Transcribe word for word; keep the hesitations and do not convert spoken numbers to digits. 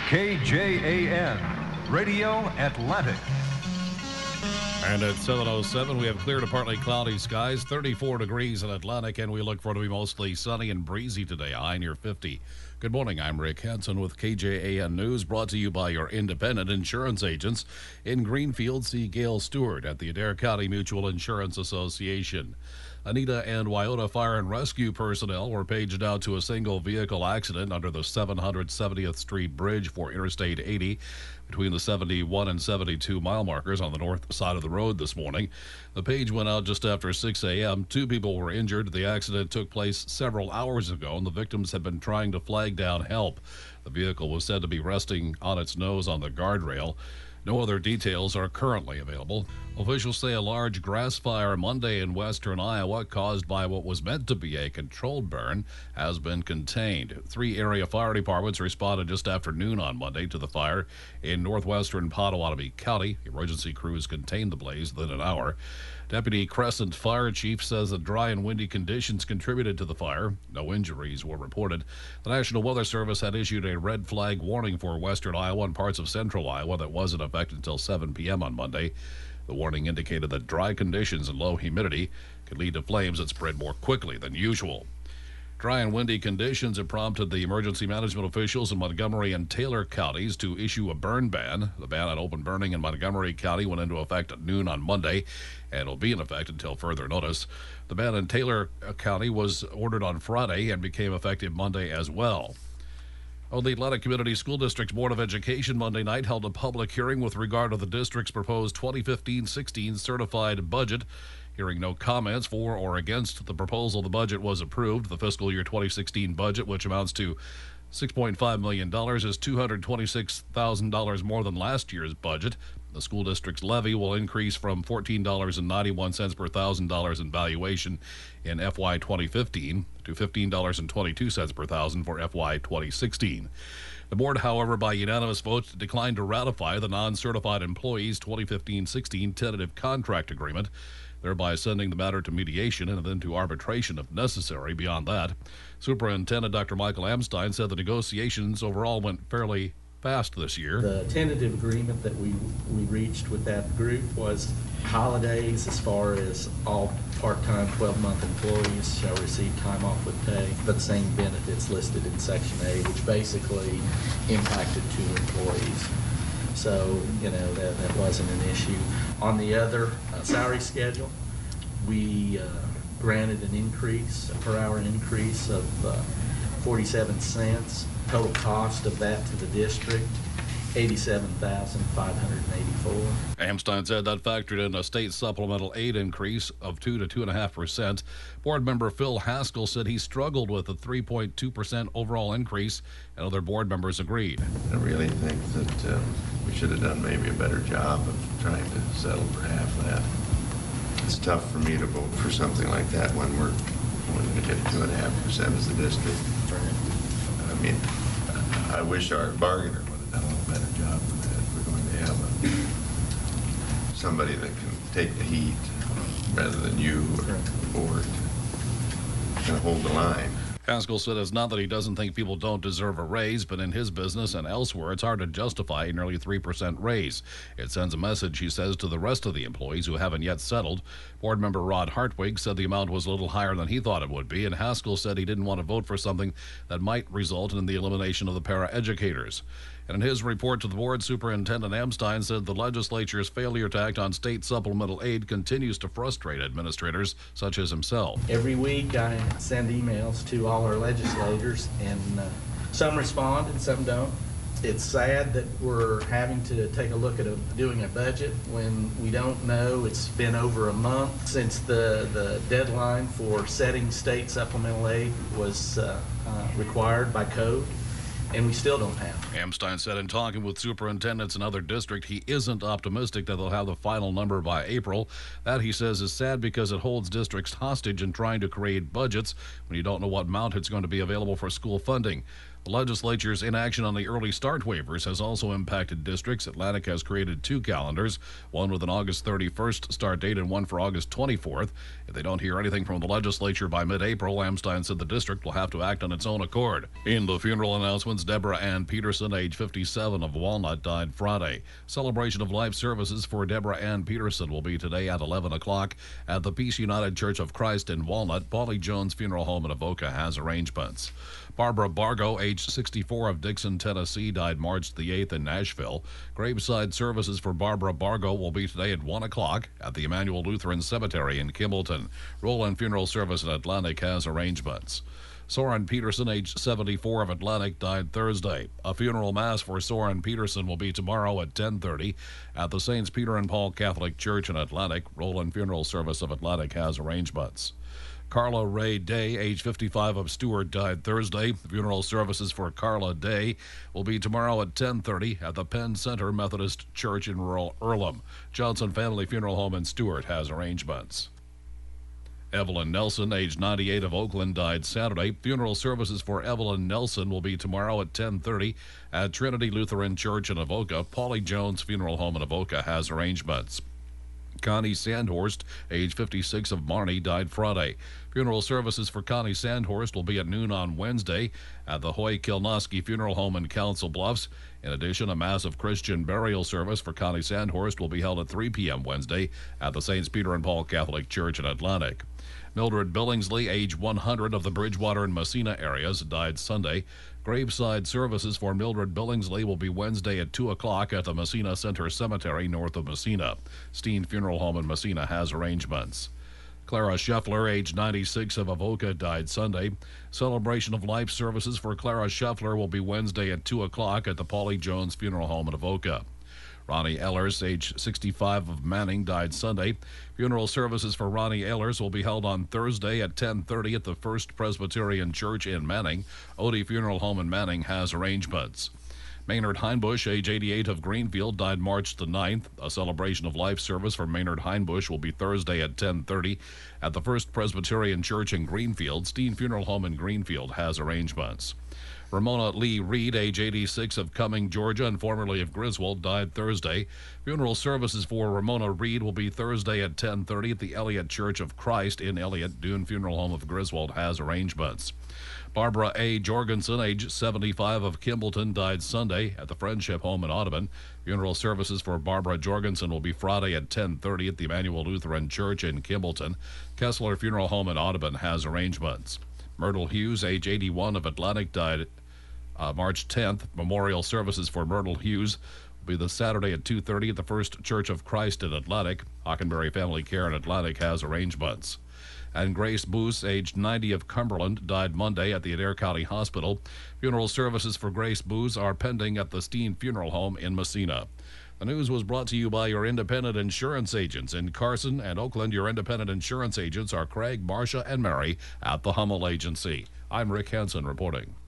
K J A N, Radio Atlantic. And at seven oh seven, we have clear to partly cloudy skies, thirty-four degrees in Atlantic, and we look for it to be mostly sunny and breezy today, high near fifty. Good morning, I'm Rick Hansen with K J A N News, brought to you by your independent insurance agents. In Greenfield, see Gail Stewart at the Adair County Mutual Insurance Association. Anita and Wyoda Fire and Rescue personnel were paged out to a single vehicle accident under the seven hundred seventieth Street Bridge for Interstate eighty between the seventy-one and seventy-two mile markers on the north side of the road this morning. The page went out just after six a.m. Two people were injured. The accident took place several hours ago, and the victims had been trying to flag down help. The vehicle was said to be resting on its nose on the guardrail. No other details are currently available. Officials say a large grass fire Monday in western Iowa, caused by what was meant to be a controlled burn, has been contained. Three area fire departments responded just after noon on Monday to the fire in northwestern Pottawatomie County. Emergency crews contained the blaze within an hour. Deputy Crescent Fire Chief says that dry and windy conditions contributed to the fire. No injuries were reported. The National Weather Service had issued a red flag warning for western Iowa and parts of central Iowa that was in effect until seven p.m. on Monday. The warning indicated that dry conditions and low humidity could lead to flames that spread more quickly than usual. Dry and windy conditions have prompted the emergency management officials in Montgomery and Taylor counties to issue a burn ban. The ban on open burning in Montgomery County went into effect at noon on Monday and will be in effect until further notice. The ban in Taylor County was ordered on Friday and became effective Monday as well. Oh, the Atlantic Community School District's Board of Education Monday night held a public hearing with regard to the district's proposed twenty fifteen sixteen certified budget. Hearing no comments for or against the proposal, the budget was approved. The fiscal year twenty sixteen budget, which amounts to six point five million dollars, is two hundred twenty-six thousand dollars more than last year's budget. The school district's levy will increase from fourteen dollars and ninety-one cents per one thousand dollars in valuation in F Y twenty fifteen to fifteen dollars and twenty-two cents per thousand for F Y twenty sixteen. The board, however, by unanimous vote, declined to ratify the non-certified employees' twenty fifteen sixteen tentative contract agreement, thereby sending the matter to mediation and then to arbitration if necessary. Beyond that, Superintendent Doctor Michael Amstein said the negotiations overall went fairly fast this year. The tentative agreement that we we reached with that group was holidays, as far as all part-time twelve-month employees shall receive time off with pay, but the same benefits listed in Section A, which basically impacted two employees. So, you know, that, that wasn't an issue. On the other uh, salary schedule, we uh, granted an increase, a per hour increase of uh, forty-seven cents. Total cost of that to the district, eighty-seven thousand five hundred eighty-four. Amstein said that factored in a state supplemental aid increase of two to two and a half percent. Board member Phil Haskell said he struggled with a three point two percent overall increase, and other board members agreed. I really think that uh, we should have done maybe a better job of trying to settle for half that. It's tough for me to vote for something like that when we're only going to get two and a half percent as a district. I mean, I wish our bargainer would have done a little better job than that. If we're going to have a, somebody that can take the heat rather than you or the board can hold the line. Haskell said it's not that he doesn't think people don't deserve a raise, but in his business and elsewhere, it's hard to justify a nearly three percent raise. It sends a message, he says, to the rest of the employees who haven't yet settled. Board member Rod Hartwig said the amount was a little higher than he thought it would be, and Haskell said he didn't want to vote for something that might result in the elimination of the paraeducators. And in his report to the board, Superintendent Amstein said the legislature's failure to act on state supplemental aid continues to frustrate administrators such as himself. Every week I send emails to all our legislators, and uh, some respond and some don't. It's sad that we're having to take a look at a, doing a budget when we don't know. It's been over a month since the, the deadline for setting state supplemental aid was uh, uh, required by code, and we still don't have. Amstein said in talking with superintendents in other districts, he isn't optimistic that they'll have the final number by April. That, he says, is sad because it holds districts hostage in trying to create budgets when you don't know what amount it's going to be available for school funding. The legislature's inaction on the early start waivers has also impacted districts. Atlantic has created two calendars, one with an August thirty-first start date and one for August twenty-fourth. If they don't hear anything from the legislature by mid-April, Lamstein said the district will have to act on its own accord. In the funeral announcements, Deborah Ann Peterson, age fifty-seven, of Walnut, died Friday. Celebration of life services for Deborah Ann Peterson will be today at eleven o'clock at the Peace United Church of Christ in Walnut. Paulie Jones Funeral Home in Avoca has arrangements. Barbara Bargo, age sixty-four, of Dixon, Tennessee, died March the eighth in Nashville. Graveside services for Barbara Bargo will be today at one o'clock at the Emmanuel Lutheran Cemetery in Kimballton. Roland Funeral Service in Atlantic has arrangements. Soren Peterson, age seventy-four, of Atlantic, died Thursday. A funeral mass for Soren Peterson will be tomorrow at ten thirty at the Saints Peter and Paul Catholic Church in Atlantic. Roland Funeral Service of Atlantic has arrangements. Carla Ray Day, age fifty-five, of Stewart, died Thursday. Funeral services for Carla Day will be tomorrow at ten thirty at the Penn Center Methodist Church in rural Earlham. Johnson Family Funeral Home in Stewart has arrangements. Evelyn Nelson, age ninety-eight, of Oakland, died Saturday. Funeral services for Evelyn Nelson will be tomorrow at ten thirty at Trinity Lutheran Church in Avoca. Paulie Jones Funeral Home in Avoca has arrangements. Connie Sandhorst, age fifty-six, of Marnie, died Friday. Funeral services for Connie Sandhorst will be at noon on Wednesday at the Hoy Kilnoski Funeral Home in Council Bluffs. In addition, a massive Christian burial service for Connie Sandhorst will be held at three p.m. Wednesday at the Saints Peter and Paul Catholic Church in Atlantic. Mildred Billingsley, age one hundred, of the Bridgewater and Messina areas, died Sunday. Graveside services for Mildred Billingsley will be Wednesday at two o'clock at the Messina Center Cemetery north of Messina. Steen Funeral Home in Messina has arrangements. Clara Scheffler, age ninety-six, of Avoca, died Sunday. Celebration of life services for Clara Scheffler will be Wednesday at two o'clock at the Paulie Jones Funeral Home in Avoca. Ronnie Ehlers, age sixty-five, of Manning, died Sunday. Funeral services for Ronnie Ehlers will be held on Thursday at ten thirty at the First Presbyterian Church in Manning. Odie Funeral Home in Manning has arrangements. Maynard Heinbush, age eighty-eight, of Greenfield, died March the ninth. A celebration of life service for Maynard Heinbush will be Thursday at ten thirty at the First Presbyterian Church in Greenfield. Steen Funeral Home in Greenfield has arrangements. Ramona Lee Reed, age eighty-six, of Cumming, Georgia, and formerly of Griswold, died Thursday. Funeral services for Ramona Reed will be Thursday at ten thirty at the Elliott Church of Christ in Elliott. Dune Funeral Home of Griswold has arrangements. Barbara A. Jorgensen, age seventy-five, of Kimballton, died Sunday at the Friendship Home in Audubon. Funeral services for Barbara Jorgensen will be Friday at ten thirty at the Emmanuel Lutheran Church in Kimballton. Kessler Funeral Home in Audubon has arrangements. Myrtle Hughes, age eighty-one, of Atlantic, died uh, March tenth. Memorial services for Myrtle Hughes will be the Saturday at two thirty at the First Church of Christ in Atlantic. Hockenberry Family Care in Atlantic has arrangements. And Grace Boos, age ninety, of Cumberland, died Monday at the Adair County Hospital. Funeral services for Grace Boos are pending at the Steen Funeral Home in Messina. The news was brought to you by your independent insurance agents. In Carson and Oakland, your independent insurance agents are Craig, Marcia, and Mary at the Hummel Agency. I'm Rick Hansen reporting.